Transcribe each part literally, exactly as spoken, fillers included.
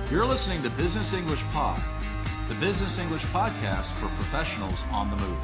You're listening to Business English Pod, the business English podcast for professionals on the move.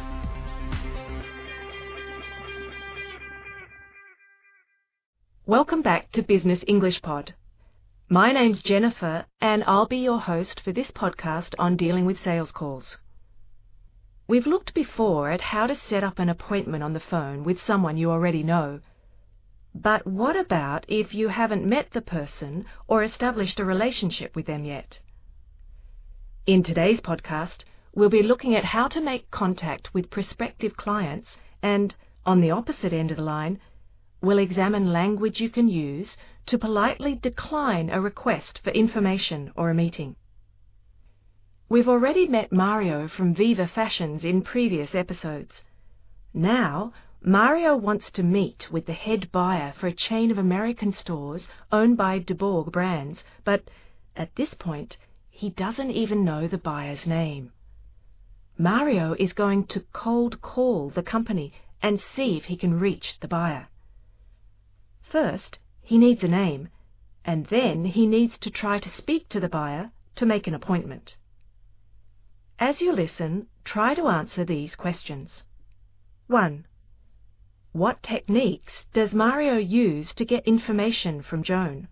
Welcome back to Business English Pod. My name's Jennifer, and I'll be your host for this podcast on dealing with sales calls. We've looked before at how to set up an appointment on the phone with someone you already know. But what about if you haven't met the person or established a relationship with them yet? In today's podcast, we'll be looking at how to make contact with prospective clients and, on the opposite end of the line, we'll examine language you can use to politely decline a request for information or a meeting. We've already met Mario from Viva Fashions in previous episodes. Now, Mario wants to meet with the head buyer for a chain of American stores owned by DeBorg Brands, but at this point, he doesn't even know the buyer's name. Mario is going to cold call the company and see if he can reach the buyer. First, he needs a name, and then he needs to try to speak to the buyer to make an appointment. As you listen, try to answer these questions. one. What techniques does Mario use to get information from Joan?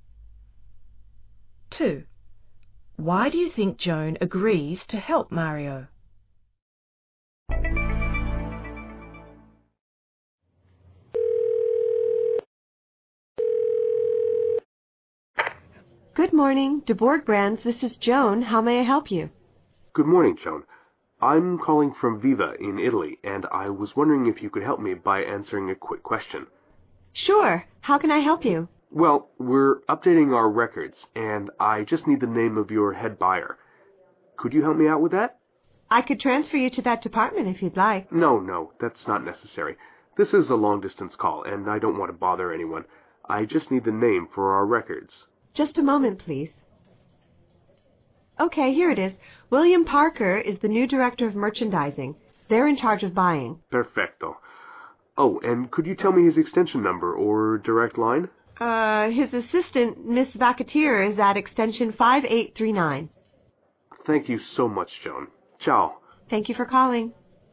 two. Why do you think Joan agrees to help Mario? Good morning, DeBorg Brands. This is Joan. How may I help you? Good morning, Joan. I'm calling from Viva in Italy, and I was wondering if you could help me by answering a quick question. Sure. How can I help you? Well, we're updating our records, and I just need the name of your head buyer. Could you help me out with that? I could transfer you to that department if you'd like. No, no, that's not necessary. This is a long-distance call, and I don't want to bother anyone. I just need the name for our records. Just a moment, please. Okay, here it is. William Parker is the new director of merchandising. They're in charge of buying. Perfecto. Oh, and could you tell me his extension number or direct line? Uh, his assistant, Miss Vacateer, is at extension five eight three nine. Thank you so much, Joan. Ciao. Thank you for calling.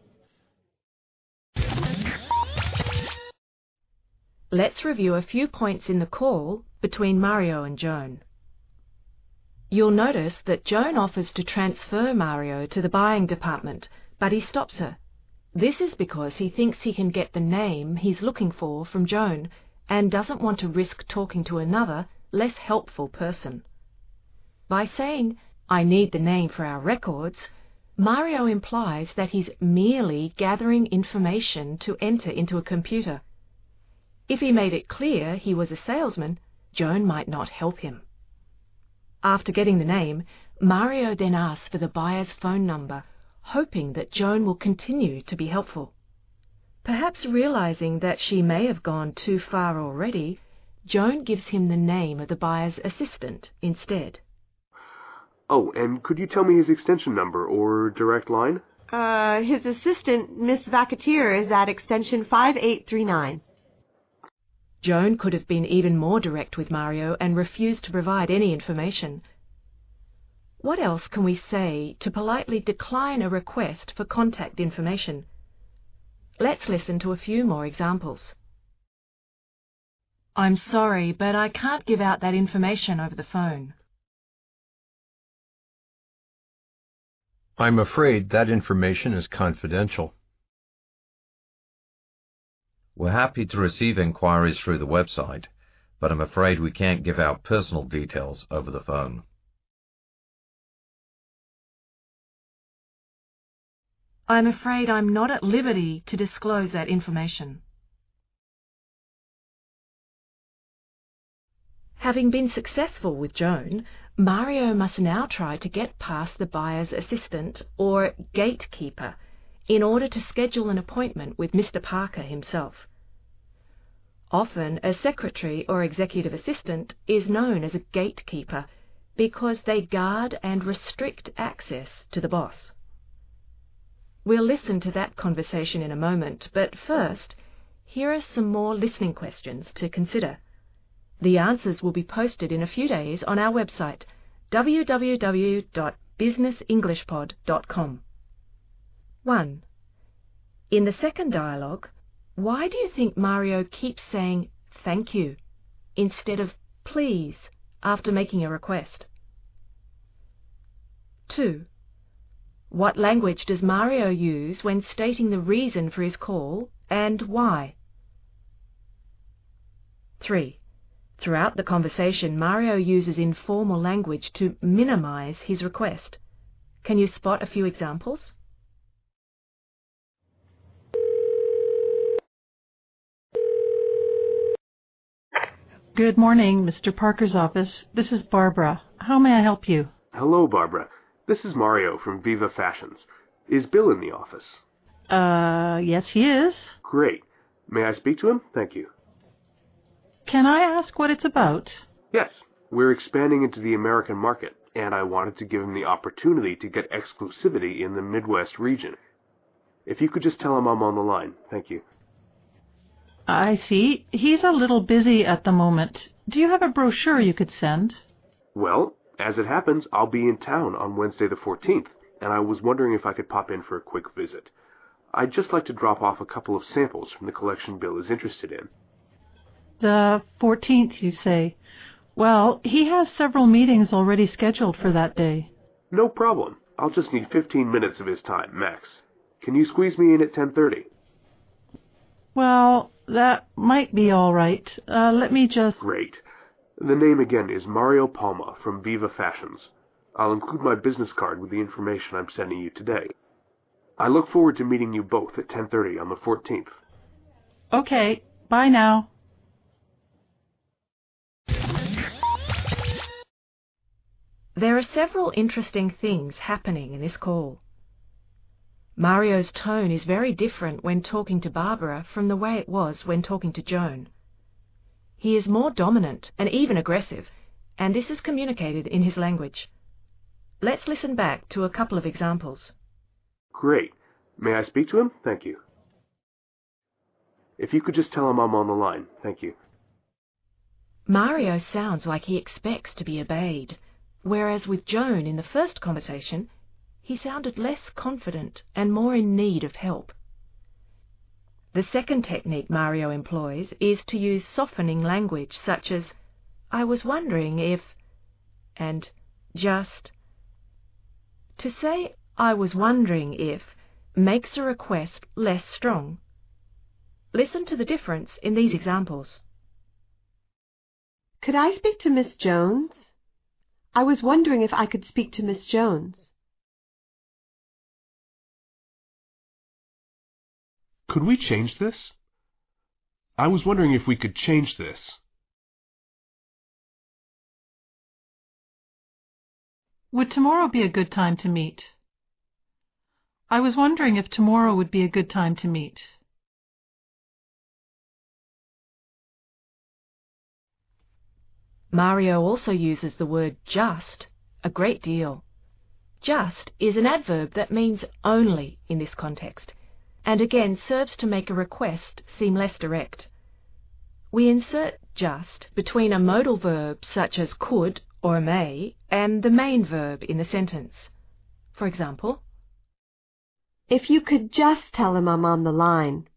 Let's review a few points in the call between Mario and Joan. You'll notice that Joan offers to transfer Mario to the buying department, but he stops her. This is because he thinks he can get the name he's looking for from Joan and doesn't want to risk talking to another, less helpful person. By saying, "I need the name for our records," Mario implies that he's merely gathering information to enter into a computer. If he made it clear he was a salesman, Joan might not help him. After getting the name, Mario then asks for the buyer's phone number, hoping that Joan will continue to be helpful. Perhaps realizing that she may have gone too far already, Joan gives him the name of the buyer's assistant instead. Oh, and could you tell me his extension number or direct line? Uh, his assistant, Miss Vacateer, is at extension five eight three nine. Joan could have been even more direct with Mario and refused to provide any information. What else can we say to politely decline a request for contact information? Let's listen to a few more examples. "I'm sorry, but I can't give out that information over the phone." I'm afraid that information is confidential. We're happy to receive inquiries through the website, but I'm afraid we can't give out personal details over the phone. I'm afraid I'm not at liberty to disclose that information. Having been successful with Joan, Mario must now try to get past the buyer's assistant, or gatekeeper, in order to schedule an appointment with Mister Parker himself. Often, a secretary or executive assistant is known as a gatekeeper because they guard and restrict access to the boss. We'll listen to that conversation in a moment, but first, here are some more listening questions to consider. The answers will be posted in a few days on our website, w w w dot business english pod dot com. one. In the second dialogue, why do you think Mario keeps saying thank you instead of please after making a request? two. What language does Mario use when stating the reason for his call and why? three. Throughout the conversation, Mario uses informal language to minimize his request. Can you spot a few examples? Good morning, Mister Parker's office. This is Barbara. How may I help you? Hello, Barbara. This is Mario from Viva Fashions. Is Bill in the office? Uh, yes, he is. Great. May I speak to him? Thank you. Can I ask what it's about? Yes. We're expanding into the American market, and I wanted to give him the opportunity to get exclusivity in the Midwest region. If you could just tell him I'm on the line. Thank you. I see. He's a little busy at the moment. Do you have a brochure you could send? Well, as it happens, I'll be in town on Wednesday the fourteenth, and I was wondering if I could pop in for a quick visit. I'd just like to drop off a couple of samples from the collection Bill is interested in. The fourteenth, you say? Well, he has several meetings already scheduled for that day. No problem. I'll just need fifteen minutes of his time, max. Can you squeeze me in at ten thirty? Well, that might be all right. Uh, let me just... Great. The name again is Mario Palma from Viva Fashions. I'll include my business card with the information I'm sending you today. I look forward to meeting you both at ten thirty on the fourteenth. Okay. Bye now. There are several interesting things happening in this call. Mario's tone is very different when talking to Barbara from the way it was when talking to Joan. He is more dominant and even aggressive, and this is communicated in his language. Let's listen back to a couple of examples. Great. May I speak to him? Thank you. If you could just tell him I'm on the line. Thank you. Mario sounds like he expects to be obeyed, whereas with Joan in the first conversation, he sounded less confident and more in need of help. The second technique Mario employs is to use softening language such as, I was wondering if, and just. To say, I was wondering if, makes a request less strong. Listen to the difference in these examples. Could I speak to Miss Jones? I was wondering if I could speak to Miss Jones. Could we change this? I was wondering if we could change this. Would tomorrow be a good time to meet? I was wondering if tomorrow would be a good time to meet. Mario also uses the word just a great deal. Just is an adverb that means only in this context, and again serves to make a request seem less direct. We insert just between a modal verb such as could or may and the main verb in the sentence. For example, If you could just tell him I'm on the line.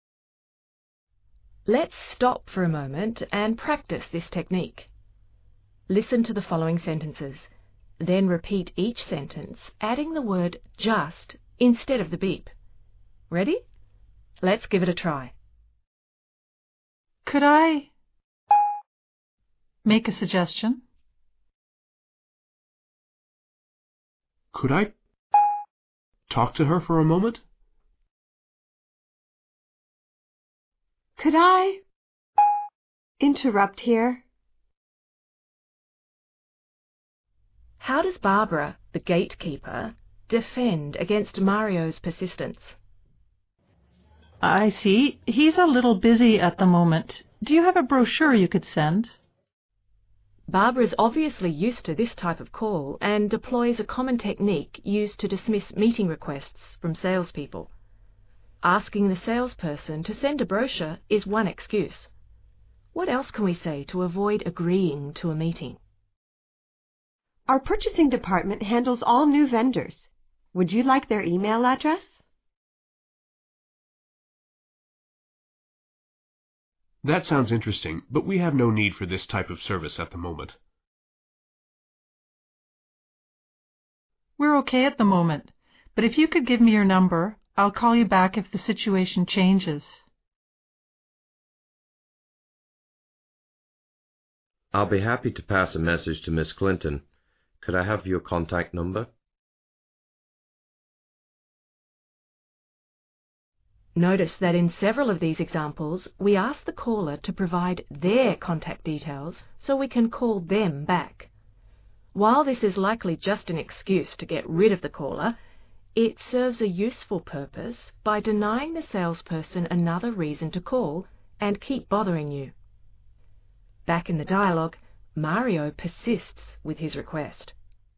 Let's stop for a moment and practice this technique. Listen to the following sentences, then repeat each sentence, adding the word just instead of the beep. Ready? Let's give it a try. Could I make a suggestion? Could I talk to her for a moment? Could I interrupt here? How does Barbara, the gatekeeper, defend against Mario's persistence? I see. He's a little busy at the moment. Do you have a brochure you could send? Barbara is obviously used to this type of call and deploys a common technique used to dismiss meeting requests from salespeople. Asking the salesperson to send a brochure is one excuse. What else can we say to avoid agreeing to a meeting? Our purchasing department handles all new vendors. Would you like their email address? That sounds interesting, but we have no need for this type of service at the moment. We're okay at the moment, but if you could give me your number, I'll call you back if the situation changes. I'll be happy to pass a message to Miss Clinton. Could I have your contact number? Notice that in several of these examples, we ask the caller to provide their contact details so we can call them back. While this is likely just an excuse to get rid of the caller, it serves a useful purpose by denying the salesperson another reason to call and keep bothering you. Back in the dialogue, Mario persists with his request.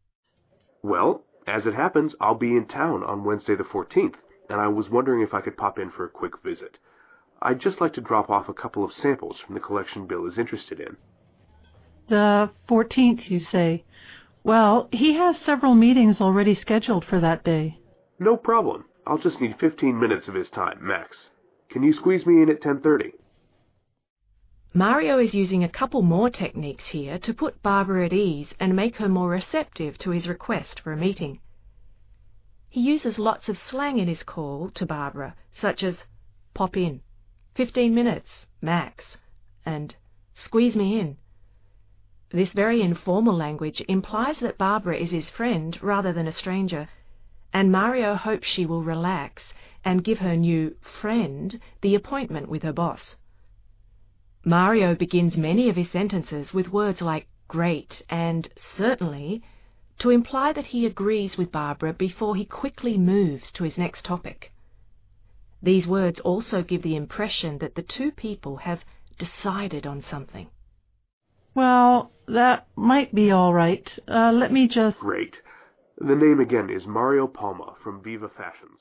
Well, as it happens, I'll be in town on Wednesday the fourteenth, and I was wondering if I could pop in for a quick visit. I'd just like to drop off a couple of samples from the collection Bill is interested in. The fourteenth, you say? Well, he has several meetings already scheduled for that day. No problem. I'll just need fifteen minutes of his time, max. Can you squeeze me in at ten thirty? Mario is using a couple more techniques here to put Barbara at ease and make her more receptive to his request for a meeting. He uses lots of slang in his call to Barbara, such as pop in, fifteen minutes, max, and squeeze me in. This very informal language implies that Barbara is his friend rather than a stranger, and Mario hopes she will relax and give her new friend the appointment with her boss. Mario begins many of his sentences with words like great and certainly to imply that he agrees with Barbara before he quickly moves to his next topic. These words also give the impression that the two people have decided on something. Well, that might be all right. Uh, let me just... Great. The name again is Mario Palma from Viva Fashions.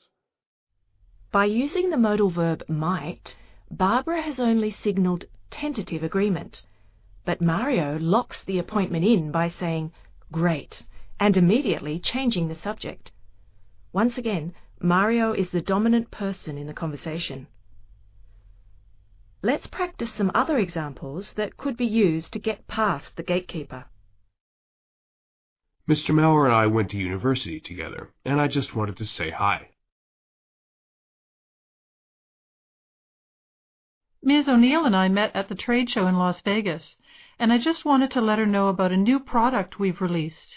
By using the modal verb might, Barbara has only signalled tentative agreement, but Mario locks the appointment in by saying great and immediately changing the subject. Once again, Mario is the dominant person in the conversation. Let's practice some other examples that could be used to get past the gatekeeper. Mister Maurer and I went to university together, and I just wanted to say hi. Miz O'Neill and I met at the trade show in Las Vegas, and I just wanted to let her know about a new product we've released.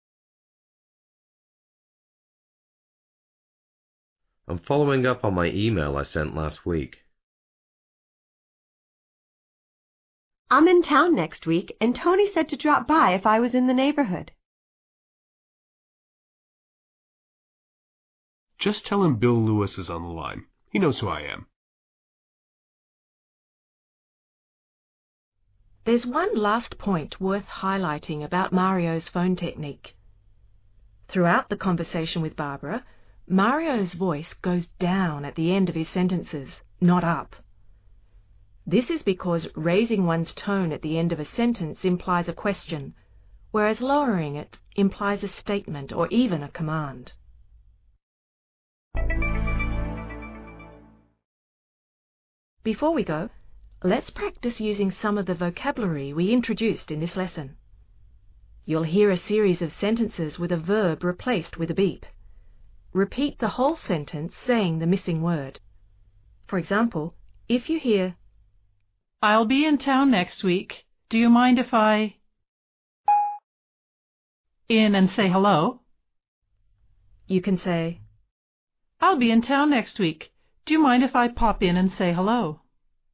I'm following up on my email I sent last week. I'm in town next week, and Tony said to drop by if I was in the neighborhood. Just tell him Bill Lewis is on the line. He knows who I am. There's one last point worth highlighting about Mario's phone technique. Throughout the conversation with Barbara, Mario's voice goes down at the end of his sentences, not up. This is because raising one's tone at the end of a sentence implies a question, whereas lowering it implies a statement or even a command. Before we go, let's practice using some of the vocabulary we introduced in this lesson. You'll hear a series of sentences with a verb replaced with a beep. Repeat the whole sentence saying the missing word. For example, if you hear, I'll be in town next week. Do you mind if I... in and say hello? You can say, I'll be in town next week. Do you mind if I pop in and say hello?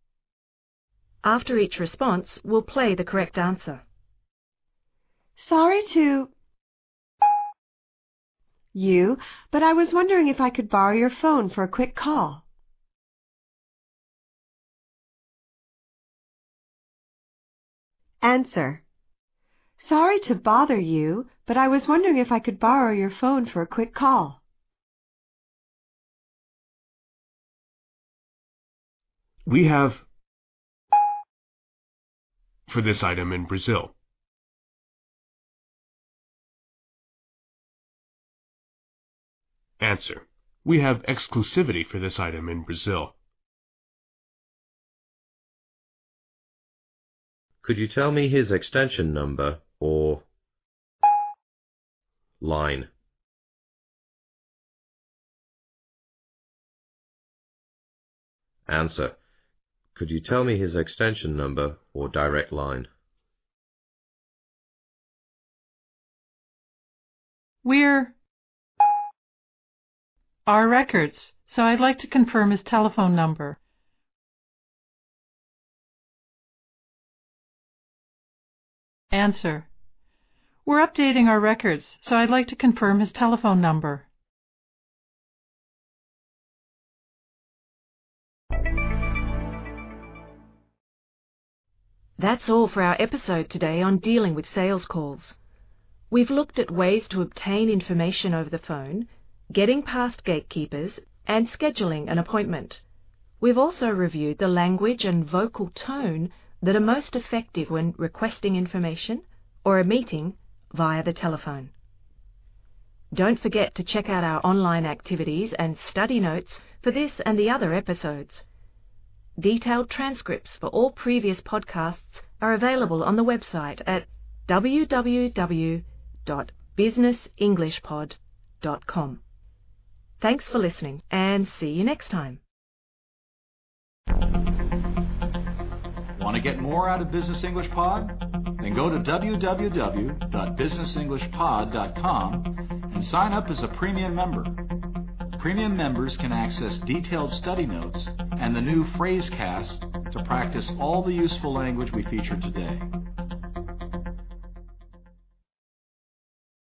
After each response, we'll play the correct answer. Sorry to... you, but I was wondering if I could borrow your phone for a quick call. Answer. Sorry to bother you, but I was wondering if I could borrow your phone for a quick call. We have for this item in Brazil. Answer: We have exclusivity for this item in Brazil. Could you tell me his extension number or line? Answer: Could you tell me his extension number or direct line? We're our records, so I'd like to confirm his telephone number. Answer: We're updating our records, so I'd like to confirm his telephone number. That's all for our episode today on dealing with sales calls. We've looked at ways to obtain information over the phone, getting past gatekeepers, and scheduling an appointment. We've also reviewed the language and vocal tone that are most effective when requesting information or a meeting via the telephone. Don't forget to check out our online activities and study notes for this and the other episodes. Detailed transcripts for all previous podcasts are available on the website at w w w dot business english pod dot com. Thanks for listening, and see you next time. Want to get more out of Business English Pod? Then go to w w w dot business english pod dot com and sign up as a premium member. Premium members can access detailed study notes and the new Phrasecast to practice all the useful language we featured today.